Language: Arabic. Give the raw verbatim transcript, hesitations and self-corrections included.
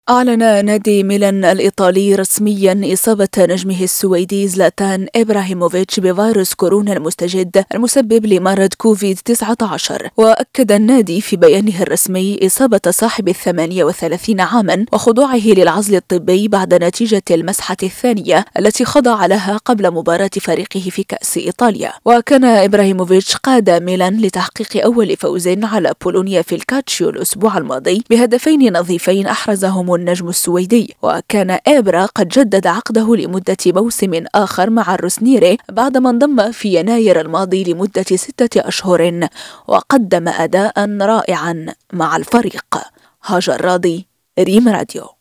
أعلن نادي ميلان الإيطالي رسميا إصابة نجمه السويدي زلاتان إبراهيموفيتش بفيروس كورونا المستجد المسبب لمرض كوفيد تسعة عشر. وأكد النادي في بيانه الرسمي إصابة صاحب الثمانية وثلاثين عاما وخضوعه للعزل الطبي بعد نتيجة المسحة الثانية التي خضع لها قبل مباراة فريقه في كأس إيطاليا. وكان إبراهيموفيتش قاد ميلان لتحقيق أول فوز على بولونيا في الكاتشيو الأسبوع الماضي بهدفين نظيفين أحرزهم النجم السويدي. وكان إبرا قد جدد عقده لمدة موسم آخر مع الروسنيري بعدما انضم في يناير الماضي لمدة ستة أشهر وقدم أداء رائعا مع الفريق. هاجر راضي، ريم راديو.